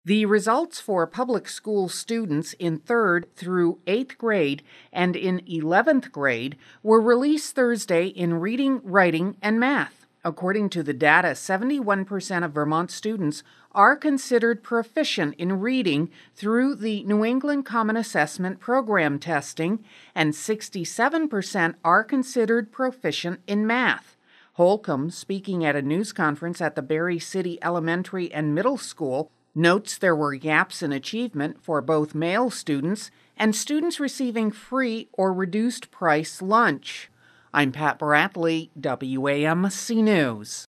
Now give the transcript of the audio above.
The results for public school students in 3rd through 8th grade and in 11th grade were released Thursday in reading, writing, and math. According to the data, 71% of Vermont students are considered proficient in reading through the New England Common Assessment Program testing, and 67% are considered proficient in math. Holcomb, speaking at a news conference at the Barrie City Elementary and Middle School, notes there were gaps in achievement for both male students and students receiving free or reduced price lunch. I'm Pat Bradley, WAMC News.